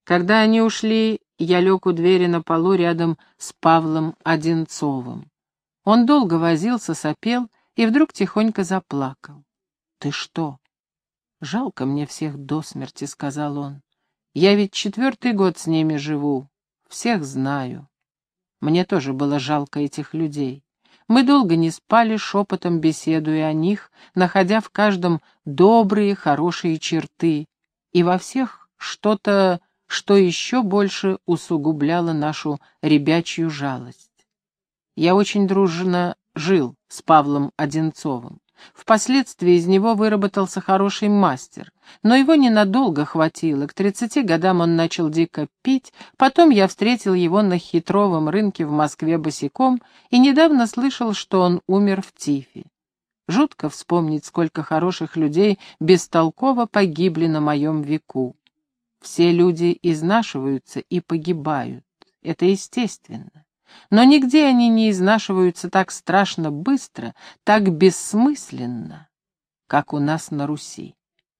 Когда они ушли, я лег у двери на полу рядом с Павлом Одинцовым. Он долго возился, сопел и вдруг тихонько заплакал. «Ты что?» «Жалко мне всех до смерти», — сказал он. «Я ведь 4-й год с ними живу, всех знаю». Мне тоже было жалко этих людей. Мы долго не спали, шепотом беседуя о них, находя в каждом добрые, хорошие черты, и во всех что-то, что еще больше усугубляло нашу ребячью жалость. Я очень дружно жил с Павлом Одинцовым. Впоследствии из него выработался хороший мастер, но его ненадолго хватило. К 30 годам он начал дико пить, потом я встретил его на хитровом рынке в Москве босиком и недавно слышал, что он умер в тифе. Жутко вспомнить, сколько хороших людей бестолково погибли на моем веку. Все люди изнашиваются и погибают, это естественно. Но нигде они не изнашиваются так страшно быстро, так бессмысленно, как у нас на Руси.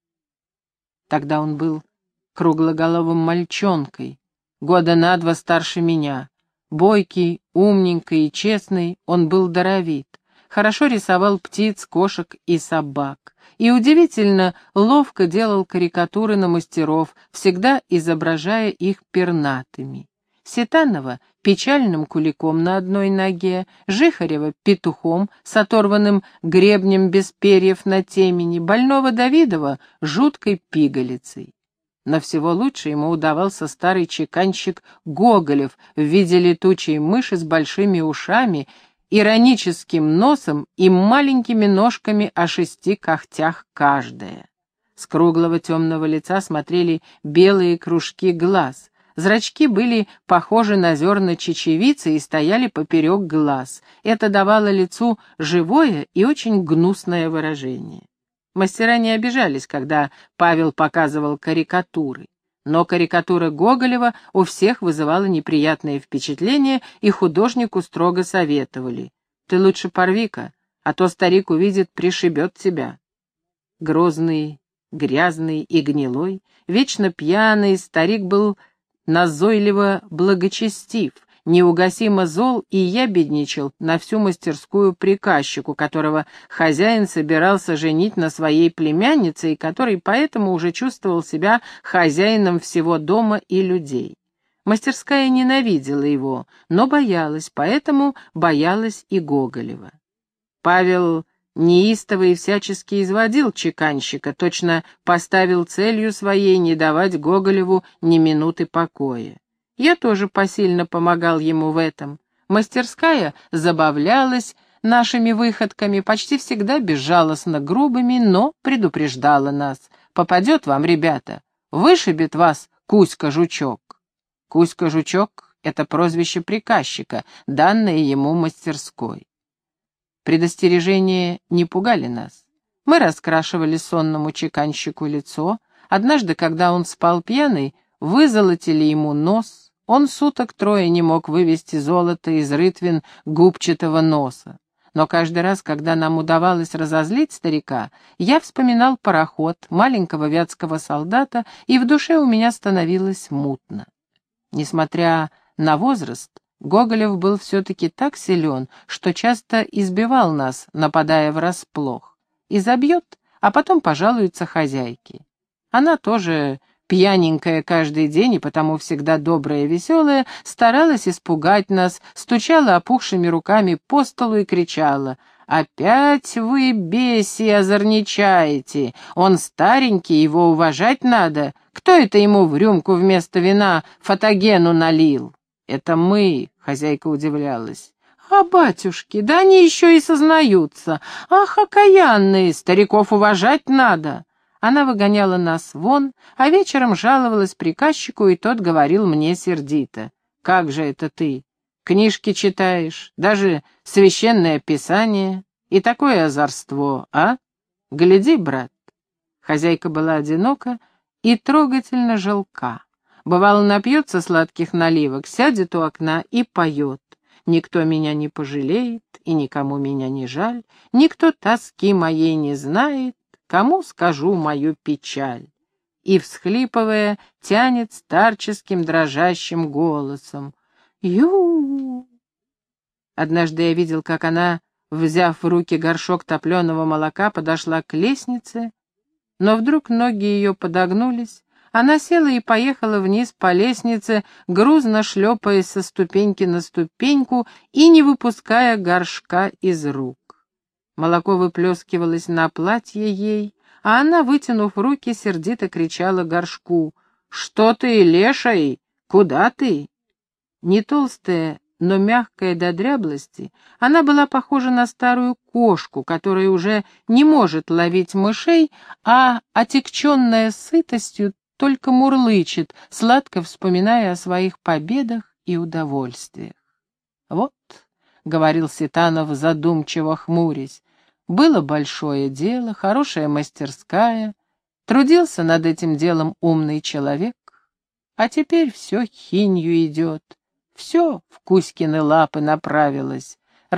Тогда он был круглоголовым мальчонкой, года на 2 старше меня. Бойкий, умненький и честный, он был даровит. Хорошо рисовал птиц, кошек и собак. И удивительно ловко делал карикатуры на мастеров, всегда изображая их пернатыми. Сетанова печальным куликом на одной ноге, Жихарева петухом с оторванным гребнем без перьев на темени, больного Давидова жуткой пигалицей. Но всего лучше ему удавался старый чеканщик Гоголев в виде летучей мыши с большими ушами, ироническим носом и маленькими ножками о 6 когтях каждая. С круглого темного лица смотрели белые кружки глаз. Зрачки были похожи на зерна чечевицы и стояли поперек глаз. Это давало лицу живое и очень гнусное выражение. Мастера не обижались, когда Павел показывал карикатуры. Но карикатура Гоголева у всех вызывала неприятные впечатления, и художнику строго советовали: «Ты лучше порви-ка, а то старик увидит, пришибет тебя». Грозный, грязный и гнилой, вечно пьяный старик был назойливо благочестив, неугасимо зол и ябедничал на всю мастерскую приказчику, которого хозяин собирался женить на своей племяннице и который поэтому уже чувствовал себя хозяином всего дома и людей. Мастерская ненавидела его, но боялась, поэтому боялась и Гоголева. Павел неистово и всячески изводил чеканщика, точно поставил целью своей не давать Гоголеву ни минуты покоя. Я тоже посильно помогал ему в этом. Мастерская забавлялась нашими выходками, почти всегда безжалостно грубыми, но предупреждала нас: «Попадет вам, ребята, вышибет вас Кузька-жучок». Кузька-жучок — это прозвище приказчика, данное ему мастерской. Предостережения не пугали нас. Мы раскрашивали сонному чеканщику лицо. Однажды, когда он спал пьяный, вызолотили ему нос. Он суток трое не мог вывести золото из рытвин губчатого носа. Но каждый раз, когда нам удавалось разозлить старика, я вспоминал пароход, маленького вятского солдата, и в душе у меня становилось мутно. Несмотря на возраст, Гоголев был все-таки так силен, что часто избивал нас, нападая врасплох. И забьет, а потом пожалуется хозяйке. Она тоже пьяненькая каждый день и потому всегда добрая и веселая, старалась испугать нас, стучала опухшими руками по столу и кричала: «Опять вы, беси, озорничаете! Он старенький, его уважать надо. Кто это ему в рюмку вместо вина фотогену налил?» «Это мы», — хозяйка удивлялась. «А батюшки, да они еще и сознаются. Ах, окаянные, стариков уважать надо». Она выгоняла нас вон, а вечером жаловалась приказчику, и тот говорил мне сердито: «Как же это ты? Книжки читаешь, даже священное писание, и такое озорство, а? Гляди, брат». Хозяйка была одинока и трогательно жалка. Бывало, напьется сладких наливок, сядет у окна и поет: «Никто меня не пожалеет, и никому меня не жаль, никто тоски моей не знает, кому скажу мою печаль». и, всхлипывая, тянет старческим дрожащим голосом. «Ю!» Однажды я видел, как она, взяв в руки горшок топленого молока, подошла к лестнице, но вдруг ноги ее подогнулись, она села и поехала вниз по лестнице, грузно шлепаясь со ступеньки на ступеньку и не выпуская горшка из рук. Молоко выплескивалось на платье ей, а она, вытянув руки, сердито кричала горшку: «Что ты, леший? Куда ты?» Не толстая, но мягкая до дряблости, она была похожа на старую кошку, которая уже не может ловить мышей, а, отягченная сытостью, только мурлычет, сладко вспоминая о своих победах и удовольствиях. «Вот», — говорил Ситанов, задумчиво хмурясь, — «было большое дело, хорошая мастерская, трудился над этим делом умный человек, а теперь все хинью идет, все в Кузькины лапы направилось.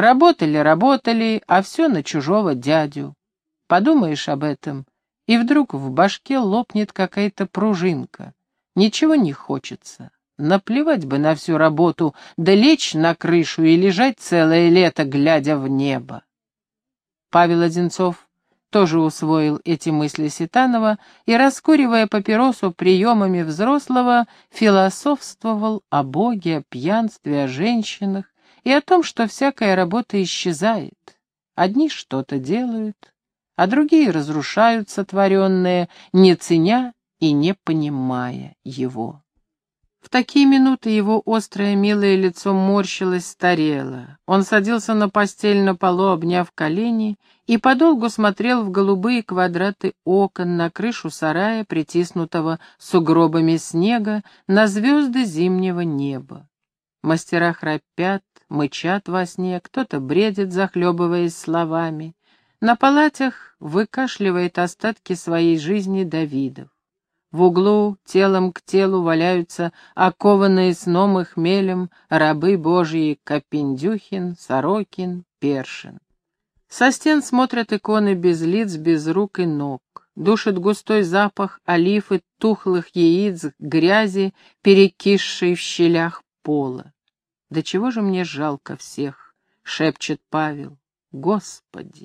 Работали, а все на чужого дядю. Подумаешь об этом, и вдруг в башке лопнет какая-то пружинка. Ничего не хочется. Наплевать бы на всю работу, да лечь на крышу и лежать целое лето, глядя в небо». Павел Одинцов тоже усвоил эти мысли Ситанова и, раскуривая папиросу приемами взрослого, философствовал о Боге, о пьянстве, о женщинах и о том, что всякая работа исчезает. Одни что-то делают, а другие разрушают сотворенное, не ценя и не понимая его. В такие минуты его острое милое лицо морщилось, старело. Он садился на постель на полу, обняв колени, и подолгу смотрел в голубые квадраты окон, на крышу сарая, притиснутого сугробами снега, на звезды зимнего неба. Мастера храпят, мычат во сне, кто-то бредит, захлебываясь словами. На палатях выкашливает остатки своей жизни Давидов. В углу телом к телу валяются окованные сном и хмелем рабы Божьи Копендюхин, Сорокин, Першин. Со стен смотрят иконы без лиц, без рук и ног. Душит густой запах олив и тухлых яиц, грязи, перекисшей в щелях пола. «Да чего же мне жалко всех?» — шепчет Павел. «Господи!»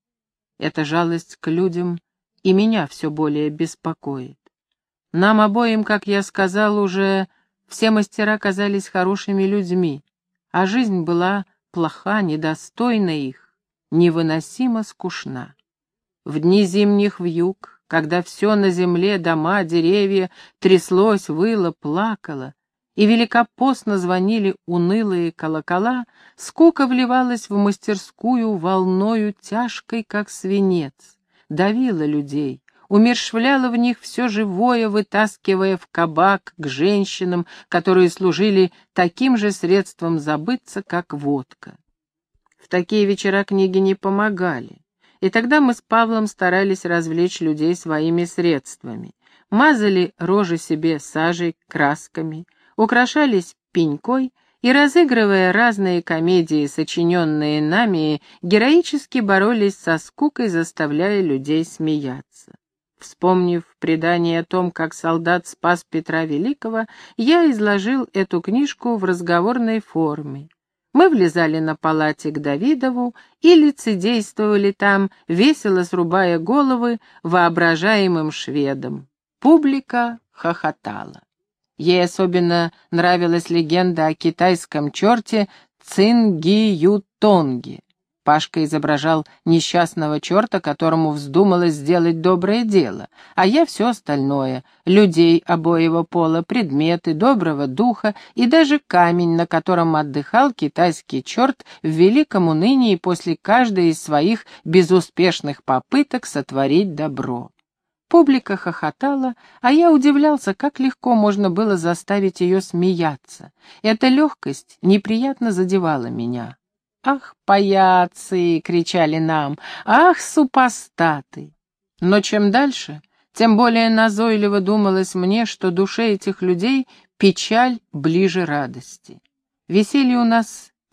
Эта жалость к людям и меня все более беспокоит. Нам обоим, как я сказал уже, все мастера казались хорошими людьми, а жизнь была плоха, недостойна их, невыносимо скучна. В дни зимних вьюг, когда все на земле, дома, деревья, тряслось, выло, плакало, и великопостно звонили унылые колокола, скука вливалась в мастерскую волною тяжкой, как свинец, давила людей, умерщвляла в них все живое, вытаскивая в кабак к женщинам, которые служили таким же средством забыться, как водка. В такие вечера книги не помогали, и тогда мы с Павлом старались развлечь людей своими средствами. Мазали рожи себе сажей, красками, украшались пенькой и, разыгрывая разные комедии, сочиненные нами, героически боролись со скукой, заставляя людей смеяться. Вспомнив предание о том, как солдат спас Петра Великого, я изложил эту книжку в разговорной форме. Мы влезали на палате к Давидову и лицедействовали там, весело срубая головы воображаемым шведам. Публика хохотала. Ей особенно нравилась легенда о китайском черте Цингиютонге. Пашка изображал несчастного черта, которому вздумалось сделать доброе дело, а я все остальное — людей обоего пола, предметы, доброго духа и даже камень, на котором отдыхал китайский черт в великом унынии после каждой из своих безуспешных попыток сотворить добро. Публика хохотала, а я удивлялся, как легко можно было заставить ее смеяться. Эта легкость неприятно задевала меня. «Ах, паяцы!» — кричали нам. «Ах, супостаты!» Но чем дальше, тем более назойливо думалось мне, что душе этих людей печаль ближе радости. Веселье у нас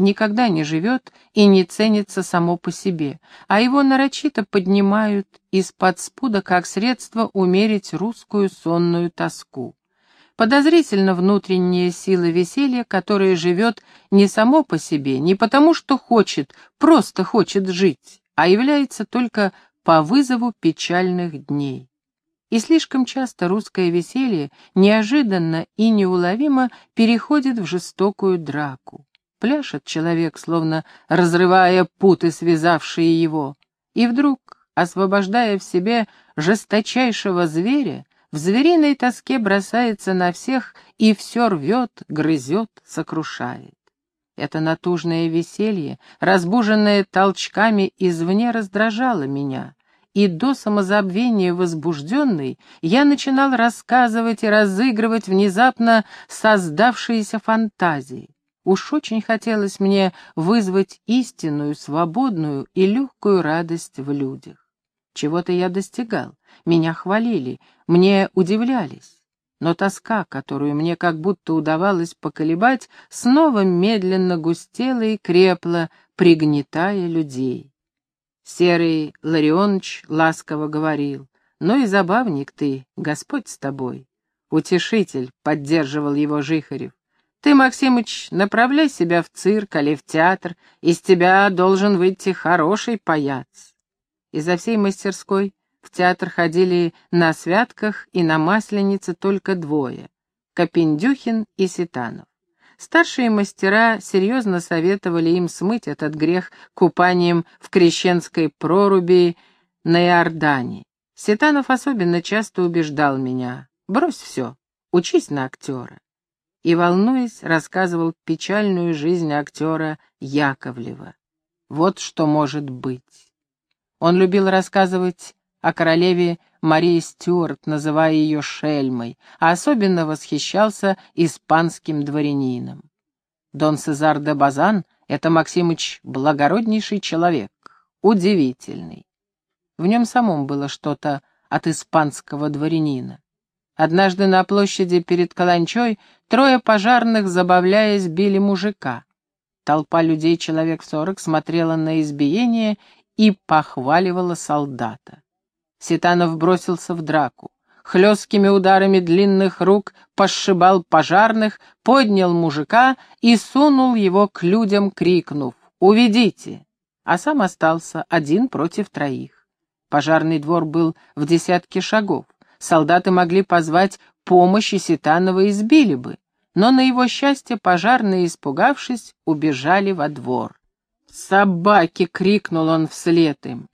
никогда не живет и не ценится само по себе, а его нарочито поднимают из-под спуда как средство умерить русскую сонную тоску. Подозрительно внутренняя сила веселья, которая живет не само по себе, не потому что хочет, просто хочет жить, а является только по вызову печальных дней. И слишком часто русское веселье неожиданно и неуловимо переходит в жестокую драку. Пляшет человек, словно разрывая путы, связавшие его, и вдруг, освобождая в себе жесточайшего зверя, в звериной тоске бросается на всех и все рвет, грызет, сокрушает. Это натужное веселье, разбуженное толчками извне, раздражало меня, и до самозабвения возбужденный я начинал рассказывать и разыгрывать внезапно создавшиеся фантазии. Уж очень хотелось мне вызвать истинную, свободную и легкую радость в людях. Чего-то я достигал, меня хвалили, мне удивлялись. Но тоска, которую мне как будто удавалось поколебать, снова медленно густела и крепла, пригнетая людей. Серый Ларионыч ласково говорил: «Ну и забавник ты, Господь с тобой». «Утешитель», — поддерживал его Жихарев. «Ты, Максимыч, направляй себя в цирк или в театр, из тебя должен выйти хороший паяц». Изо всей мастерской в театр ходили на святках и на Масленице только двое — Копендюхин и Ситанов. Старшие мастера серьезно советовали им смыть этот грех купанием в крещенской проруби на Иордане. Ситанов особенно часто убеждал меня: «Брось все, учись на актера». И, волнуясь, рассказывал печальную жизнь актера Яковлева. Вот что может быть. Он любил рассказывать о королеве Марии Стюарт, называя ее шельмой, а особенно восхищался испанским дворянином. Дон Сезар де Базан — это, Максимыч, благороднейший человек, удивительный. В нем самом было что-то от испанского дворянина. Однажды на площади перед Каланчой трое пожарных, забавляясь, били мужика. Толпа людей, человек 40, смотрела на избиение и похваливала солдата. Ситанов бросился в драку. Хлесткими ударами длинных рук пошибал пожарных, поднял мужика и сунул его к людям, крикнув: «Уведите!», а сам остался один против троих. Пожарный двор был в десятке шагов. Солдаты могли позвать помощь, и Ситанова избили бы, но на его счастье пожарные, испугавшись, убежали во двор. «Собаки!» — крикнул он вслед им.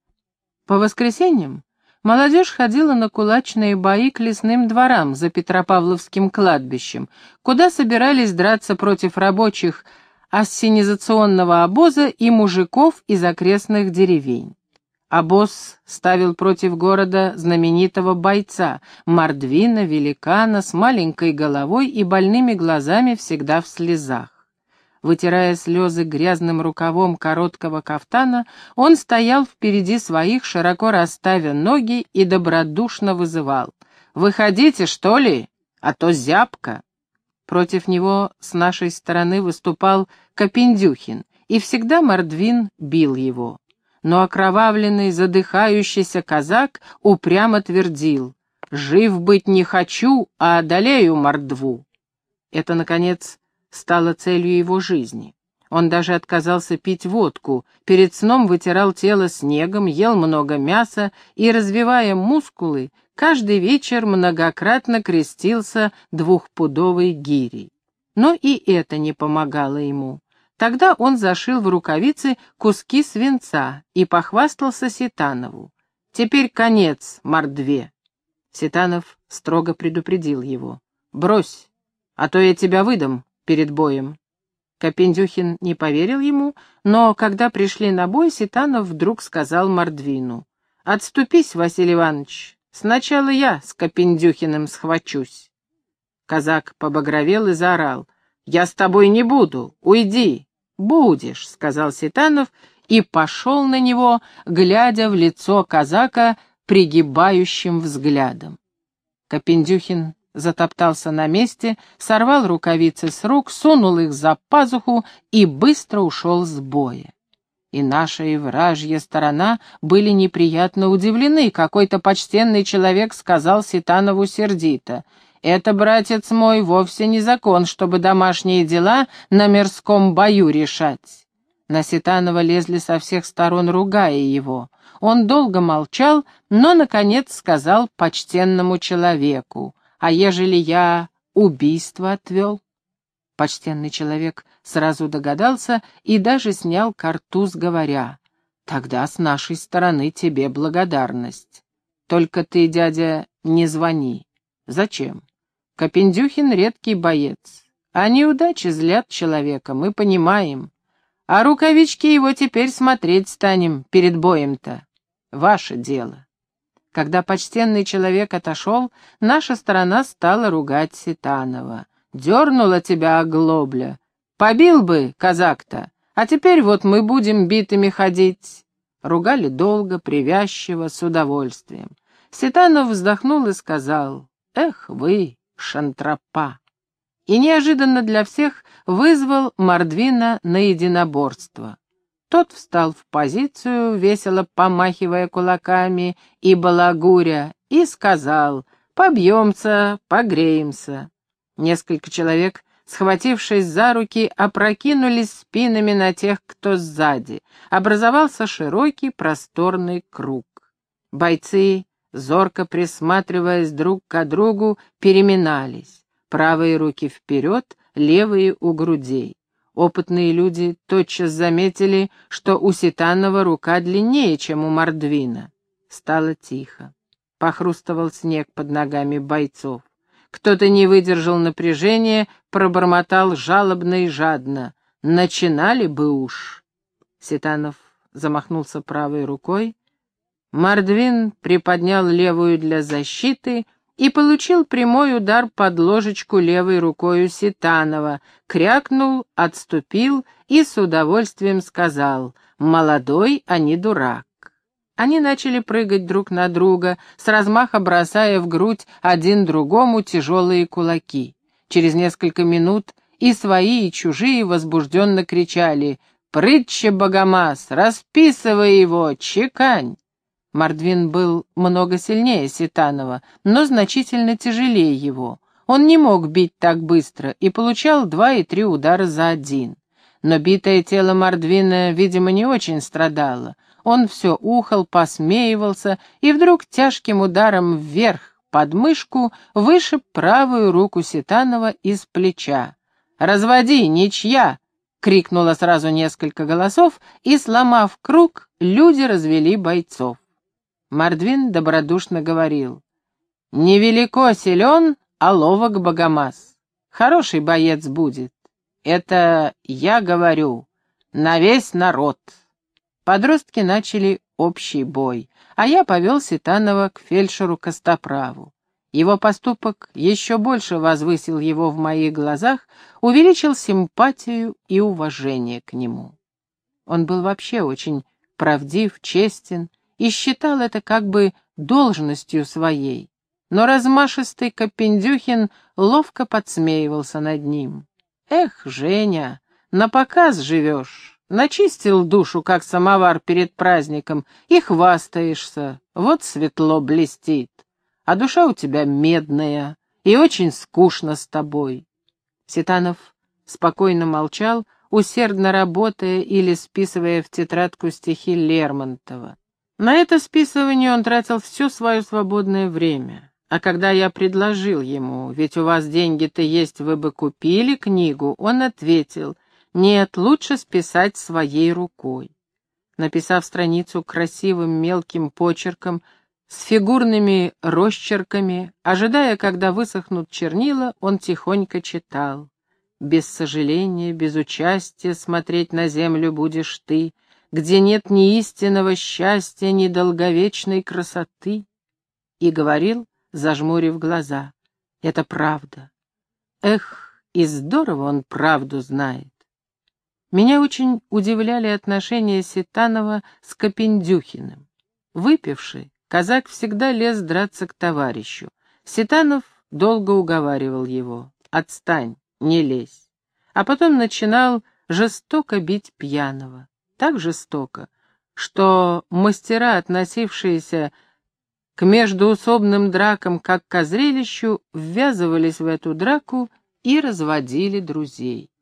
По воскресеньям молодежь ходила на кулачные бои к лесным дворам за Петропавловским кладбищем, куда собирались драться против рабочих ассенизационного обоза и мужиков из окрестных деревень. Обоз ставил против города знаменитого бойца, мордвина, великана, с маленькой головой и больными глазами, всегда в слезах. Вытирая слезы грязным рукавом короткого кафтана, он стоял впереди своих, широко расставя ноги, и добродушно вызывал: «Выходите, что ли? А то зябко». Против него с нашей стороны выступал Копендюхин, и всегда мордвин бил его. Но окровавленный, задыхающийся казак упрямо твердил: «Жив быть не хочу, а одолею мордву». Это, наконец, стало целью его жизни. Он даже отказался пить водку, перед сном вытирал тело снегом, ел много мяса и, развивая мускулы, каждый вечер многократно крестился двухпудовой гирей. Но и это не помогало ему. Тогда он зашил в рукавицы куски свинца и похвастался Ситанову: «Теперь конец мордве». Ситанов строго предупредил его: «Брось, а то я тебя выдам перед боем». Копендюхин не поверил ему, но когда пришли на бой, Ситанов вдруг сказал мордвину: «Отступись, Василий Иванович, сначала я с Копендюхиным схвачусь». Казак побагровел и заорал: «Я с тобой не буду, уйди». «Будешь», — сказал Ситанов и пошел на него, глядя в лицо казака пригибающим взглядом. Копендюхин затоптался на месте, сорвал рукавицы с рук, сунул их за пазуху и быстро ушел с боя. И наша, и вражья сторона были неприятно удивлены. Какой-то почтенный человек сказал Ситанову сердито: «Это, братец мой, вовсе не закон, чтобы домашние дела на мирском бою решать». На Ситанова лезли со всех сторон, ругая его. Он долго молчал, но, наконец, сказал почтенному человеку: «А ежели я убийство отвел?» Почтенный человек сразу догадался и даже снял картуз, говоря: «Тогда с нашей стороны тебе благодарность. Только ты, дядя, не звони». «Зачем? Копендюхин редкий боец, а неудачи злят человека, мы понимаем. А рукавички его теперь смотреть станем перед боем-то. Ваше дело». Когда почтенный человек отошел, наша сторона стала ругать Ситанова. «Дернула тебя оглобля. Побил бы, казак-то, а теперь вот мы будем битыми ходить». Ругали долго, привязчиво, с удовольствием. Ситанов вздохнул и сказал: «Эх вы, шантропа!» И неожиданно для всех вызвал Мордвина на единоборство. Тот встал в позицию, весело помахивая кулаками и балагуря, и сказал: «Побьемся, погреемся». Несколько человек, схватившись за руки, опрокинулись спинами на тех, кто сзади. Образовался широкий просторный круг. Бойцы, зорко присматриваясь друг к другу, переминались. Правые руки вперед, левые у грудей. Опытные люди тотчас заметили, что у Ситанова рука длиннее, чем у Мордвина. Стало тихо. Похрустывал снег под ногами бойцов. Кто-то не выдержал напряжения, пробормотал жалобно и жадно: «Начинали бы уж». Ситанов замахнулся правой рукой. Мордвин приподнял левую для защиты и получил прямой удар под ложечку левой рукою Ситанова, крякнул, отступил и с удовольствием сказал: «Молодой, а не дурак». Они начали прыгать друг на друга, с размаха бросая в грудь один другому тяжелые кулаки. Через несколько минут и свои, и чужие возбужденно кричали: «Прытче, Богомаз, расписывай его, чекань!» Мордвин был много сильнее Ситанова, но значительно тяжелее его. Он не мог бить так быстро и получал 2 и 3 удара за один. Но битое тело Мордвина, видимо, не очень страдало. Он все ухал, посмеивался и вдруг тяжким ударом вверх под мышку вышиб правую руку Ситанова из плеча. «Разводи, ничья!» — крикнуло сразу несколько голосов, и, сломав круг, люди развели бойцов. Мордвин добродушно говорил: «Невелико силен, а ловок Богомаз. Хороший боец будет. Это я говорю на весь народ». Подростки начали общий бой, а я повел Ситанова к фельдшеру Костоправу. Его поступок еще больше возвысил его в моих глазах, увеличил симпатию и уважение к нему. Он был вообще очень правдив, честен и считал это как бы должностью своей, но размашистый Копендюхин ловко подсмеивался над ним. «Эх, Женя, напоказ живешь. Начистил душу, как самовар перед праздником, и хвастаешься, вот светло блестит. А душа у тебя медная, и очень скучно с тобой». Ситанов спокойно молчал, усердно работая или списывая в тетрадку стихи Лермонтова. На это списывание он тратил все свое свободное время. А когда я предложил ему: «Ведь у вас деньги-то есть, вы бы купили книгу», он ответил: «Нет, лучше списать своей рукой». Написав страницу красивым мелким почерком, с фигурными росчерками, ожидая, когда высохнут чернила, он тихонько читал: «Без сожаления, без участия смотреть на землю будешь ты, где нет ни истинного счастья, ни долговечной красоты». И говорил, зажмурив глаза: «Это правда. Эх, и здорово он правду знает». Меня очень удивляли отношения Ситанова с Копендюхиным. Выпивший, казак всегда лез драться к товарищу. Ситанов долго уговаривал его: «Отстань, не лезь». А потом начинал жестоко бить пьяного. Так жестоко, что мастера, относившиеся к междоусобным дракам как к зрелищу, ввязывались в эту драку и разводили друзей.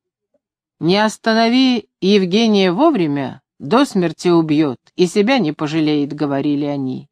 «Не останови Евгения вовремя, до смерти убьет и себя не пожалеет», — говорили они.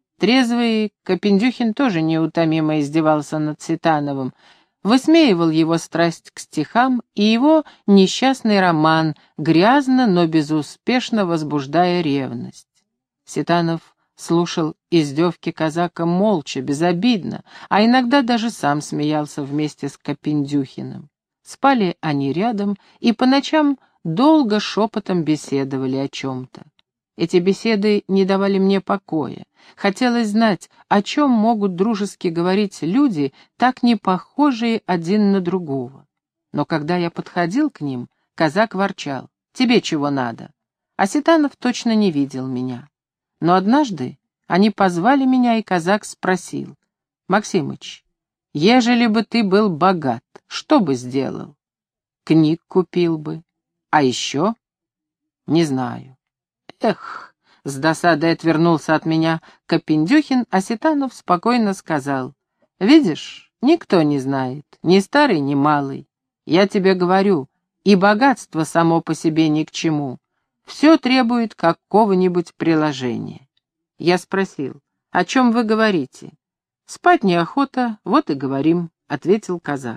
Трезвый Копендюхин тоже неутомимо издевался над Ситановым, высмеивал его страсть к стихам и его несчастный роман, грязно, но безуспешно возбуждая ревность. Ситанов слушал издевки казака молча, безобидно, а иногда даже сам смеялся вместе с Копендюхиным. Спали они рядом и по ночам долго шепотом беседовали о чем-то. Эти беседы не давали мне покоя. Хотелось знать, о чем могут дружески говорить люди, так не похожие один на другого. Но когда я подходил к ним, казак ворчал: «Тебе чего надо?» А Ситанов точно не видел меня. Но однажды они позвали меня, и казак спросил: «Максимыч, ежели бы ты был богат, что бы сделал?» «Книг купил бы. А еще?» «Не знаю». «Эх!» — с досадой отвернулся от меня Копендюхин, а Ситанов спокойно сказал: «Видишь, никто не знает, ни старый, ни малый. Я тебе говорю, и богатство само по себе ни к чему. Все требует какого-нибудь приложения». Я спросил: «О чем вы говорите?» «Спать неохота, вот и говорим», — ответил казак.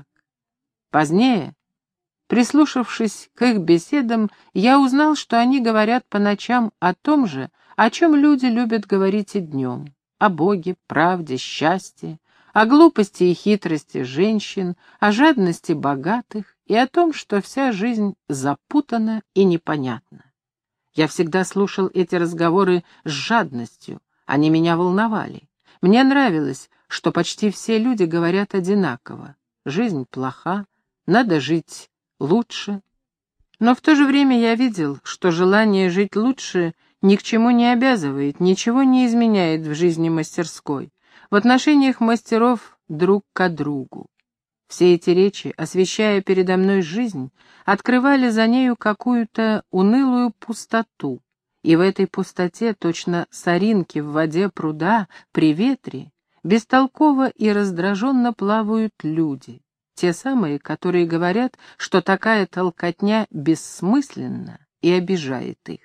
Позднее, прислушавшись к их беседам, я узнал, что они говорят по ночам о том же, о чем люди любят говорить и днем: о Боге, правде, счастье, о глупости и хитрости женщин, о жадности богатых и о том, что вся жизнь запутана и непонятна. Я всегда слушал эти разговоры с жадностью, они меня волновали. Мне нравилось, что почти все люди говорят одинаково: жизнь плоха, надо жить лучше. Но в то же время я видел, что желание жить лучше ни к чему не обязывает, ничего не изменяет в жизни мастерской, в отношениях мастеров друг к другу. Все эти речи, освещая передо мной жизнь, открывали за нею какую-то унылую пустоту, и в этой пустоте, точно соринки в воде пруда при ветре, бестолково и раздраженно плавают люди, те самые, которые говорят, что такая толкотня бессмысленна и обижает их.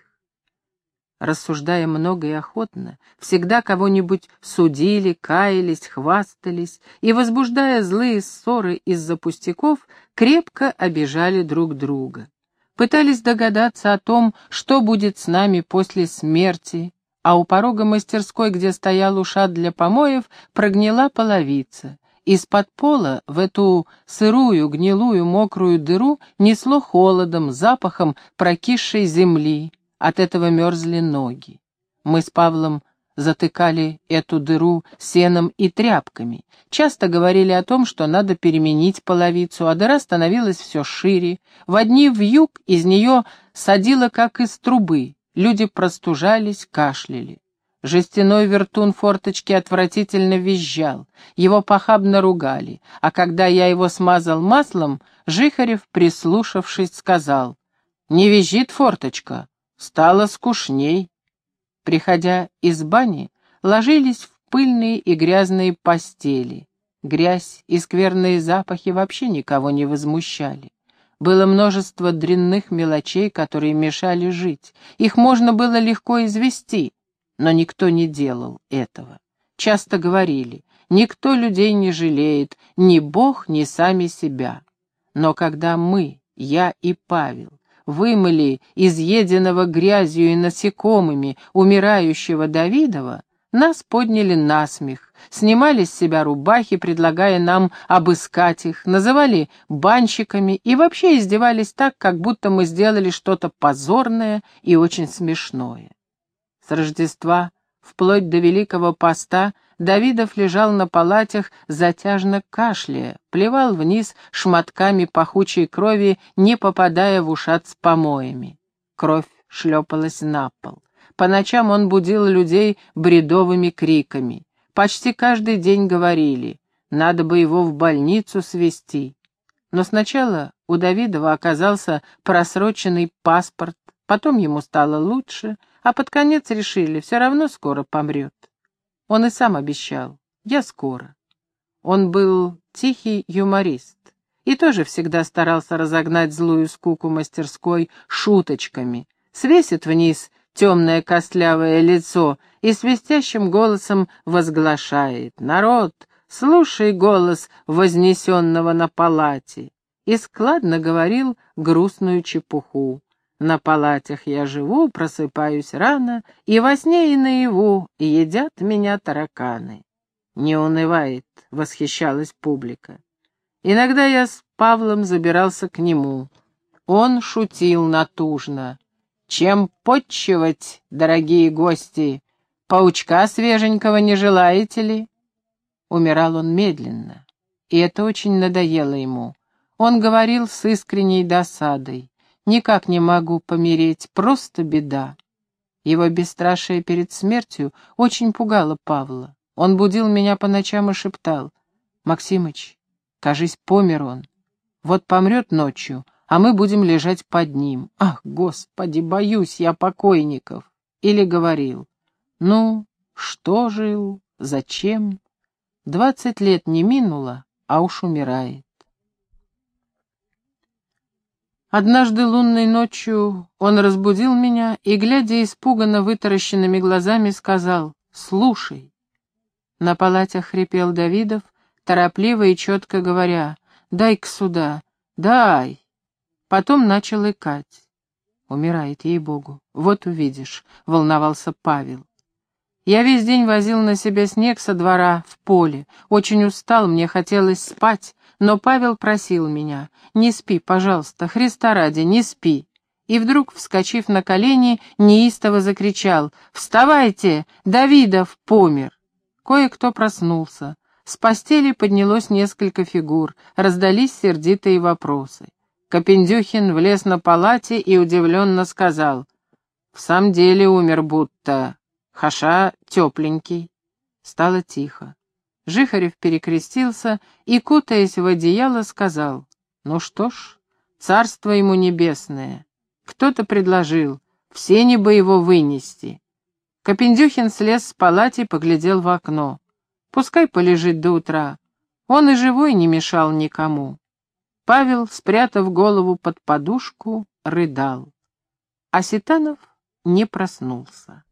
Рассуждая много и охотно, всегда кого-нибудь судили, каялись, хвастались и, возбуждая злые ссоры из-за пустяков, крепко обижали друг друга. Пытались догадаться о том, что будет с нами после смерти, а у порога мастерской, где стоял ушат для помоев, прогнила половица. Из-под пола в эту сырую, гнилую, мокрую дыру несло холодом, запахом прокисшей земли. От этого мерзли ноги. Мы с Павлом затыкали эту дыру сеном и тряпками. Часто говорили о том, что надо переменить половицу, а дыра становилась все шире. В дни вьюг из нее садило, как из трубы. Люди простужались, кашляли. Жестяной вертун форточки отвратительно визжал. Его похабно ругали. А когда я его смазал маслом, Жихарев, прислушавшись, сказал: «Не визжит форточка, стало скучней». Приходя из бани, ложились в пыльные и грязные постели. Грязь и скверные запахи вообще никого не возмущали. Было множество дрянных мелочей, которые мешали жить. Их можно было легко извести, но никто не делал этого. Часто говорили: никто людей не жалеет, ни Бог, ни сами себя. Но когда мы, я и Павел, вымыли изъеденного грязью и насекомыми умирающего Давидова, нас подняли на смех, снимали с себя рубахи, предлагая нам обыскать их, называли банщиками и вообще издевались так, как будто мы сделали что-то позорное и очень смешное. С Рождества вплоть до Великого Поста Давидов лежал на палатях, затяжно кашляя, плевал вниз шматками пахучей крови, не попадая в ушат с помоями. Кровь шлепалась на пол. По ночам он будил людей бредовыми криками. Почти каждый день говорили: Надо бы его в больницу свезти. Но сначала у Давидова оказался просроченный паспорт, потом ему стало лучше, а под конец решили, все равно скоро помрет. Он и сам обещал, я скоро. Он был тихий юморист и тоже всегда старался разогнать злую скуку мастерской шуточками. Свесит вниз темное костлявое лицо и свистящим голосом возглашает: «Народ, слушай голос вознесенного на палате!» И складно говорил грустную чепуху. «На палатях я живу, просыпаюсь рано, и во сне и наяву едят меня тараканы». «Не унывает», — восхищалась публика. Иногда я с Павлом забирался к нему. Он шутил натужно. «Чем потчевать, дорогие гости? Паучка свеженького не желаете ли?» Умирал он медленно, и это очень надоело ему. Он говорил с искренней досадой: «Никак не могу помереть, просто беда». Его бесстрашие перед смертью очень пугало Павла. Он будил меня по ночам и шептал: «Максимыч, кажись, помер он. Вот помрет ночью, а мы будем лежать под ним. Ах, Господи, боюсь я покойников». Или говорил: «Ну, что жил, зачем? 20 лет не минуло, а уж умирает». Однажды лунной ночью он разбудил меня и, глядя испуганно вытаращенными глазами, сказал: «Слушай». На палатях хрипел Давидов, торопливо и четко говоря: «Дай-ка сюда, дай». Потом начал икать. «Умирает, ей-богу, вот увидишь», — волновался Павел. Я весь день возил на себя снег со двора в поле, очень устал, мне хотелось спать, но Павел просил меня: «Не спи, пожалуйста, Христа ради, не спи». И вдруг, вскочив на колени, неистово закричал: «Вставайте, Давидов помер!» Кое-кто проснулся. С постели поднялось несколько фигур, раздались сердитые вопросы. Копендюхин влез на палате и удивленно сказал: «В самом деле умер будто, хаша тепленький». Стало тихо. Жихарев перекрестился и, кутаясь в одеяло, сказал: «Ну что ж, царство ему небесное. Кто-то предложил, все не бы его вынести». Копендюхин слез с палати и поглядел в окно. Пускай полежит до утра. Он и живой не мешал никому. Павел, спрятав голову под подушку, рыдал. А Ситанов не проснулся.